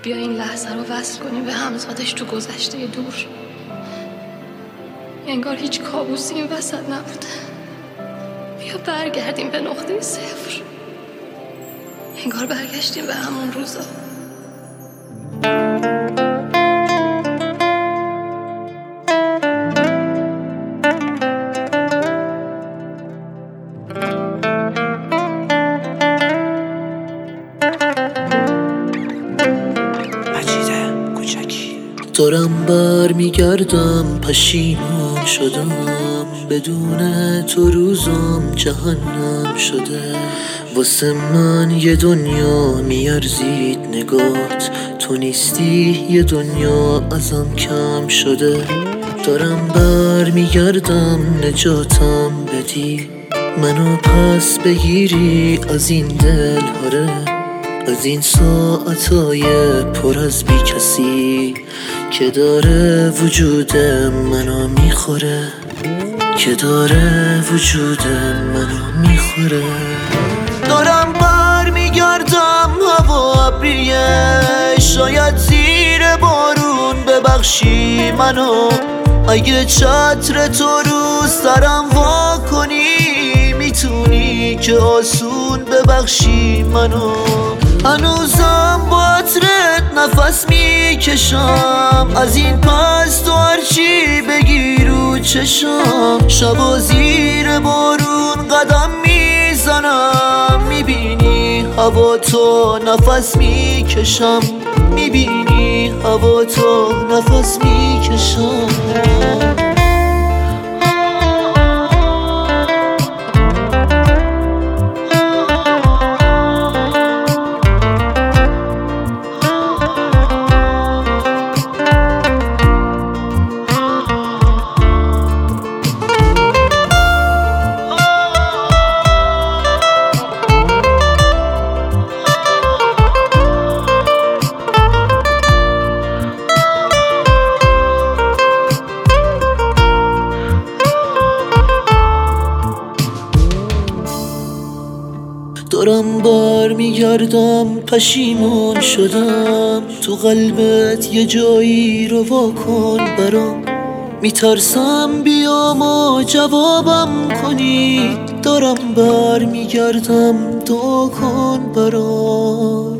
بیا این لحظه رو وصل کنیم به همزادش تو گذشته دور. انگار هیچ کابوسی این وسط نبوده. بیا برگردیم به نقطه صفر. انگار برگشتیم به همون روزا. دارم بر میگردم، پشیمان شدم، بدون تو روزم جهنم شده. واسه من یه دنیا میارزید نگات، تو نیستی یه دنیا ازم کم شده. دارم بر میگردم نجاتم بدی، منو پس بگیری از این دل هاره، از این ساعتای پر از بی کسی که داره وجود منو میخوره، که داره وجود منو میخوره. دارم بر میگردم هوا ابریه، شاید زیر بارون ببخشی منو. اگه چتر تو رو سرم وا کنی، میتونی که آسون ببخشی منو. هنوزم با عطرت نفس میکشم، از این پس تو هرچی بگی رو چشم. شبا زیر بارون قدم میزنم، میبینی هوا تو نفس میکشم، میبینی هوا تو نفس میکشم. دارم بر میگردم، پشیمان شدم، تو قلبت یه جایی رو واکن برام. میترسم بیام و جوابم کنی، دارم بر میگردم دعا کن برام.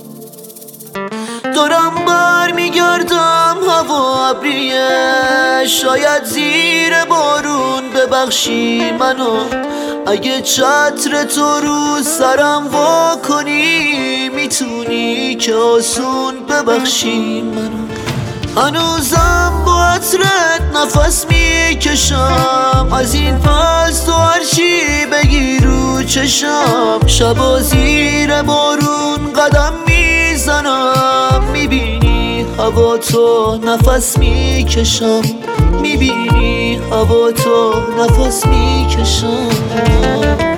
دارم بر میگردم هوا ابریه، شاید زیر بارون ببخشی منو. اگه چتر تو رو سرم وا کنی، میتونی که آسون ببخشی منو. هنوزم با عطرت نفس میکشم، از این پس تو هرچی بگی رو چشم. شبا زیر بارون قدم میزنم، میبینی هوا تو نفس میکشم، میبینی هوا تو نفس میکشم.